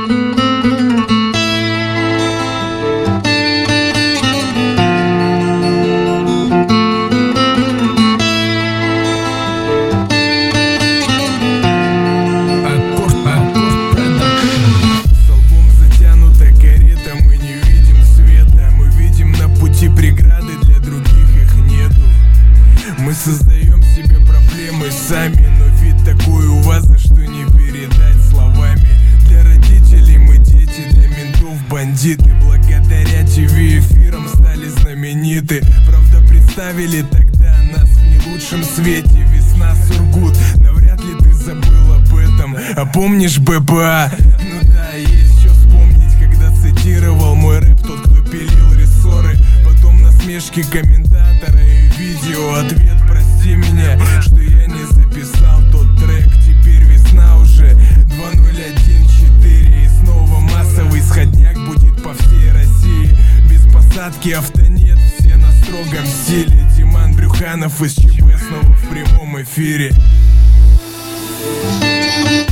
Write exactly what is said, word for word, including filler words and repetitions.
Мы создаем себе проблемы сами, но вид такой у вас, за что не передать словами. Для родителей мы дети, для ментов бандиты. Благодаря ТВ-эфирам стали знамениты. Правда, представили тогда нас в не лучшем свете. Весна, Сургут, навряд ли ты забыл об этом. А помнишь БПА? Ну да, есть что вспомнить, когда цитировал мой рэп тот, кто пилил рессоры. Потом насмешки комментатора и видео ответ: прости меня, что я не записал тот трек. Теперь весна уже два ноль один четыре, и снова массовый сходняк будет по всей России. Без посадки автонет, все на строгом стиле. Диман Брюханов из ЧБ снова в прямом эфире.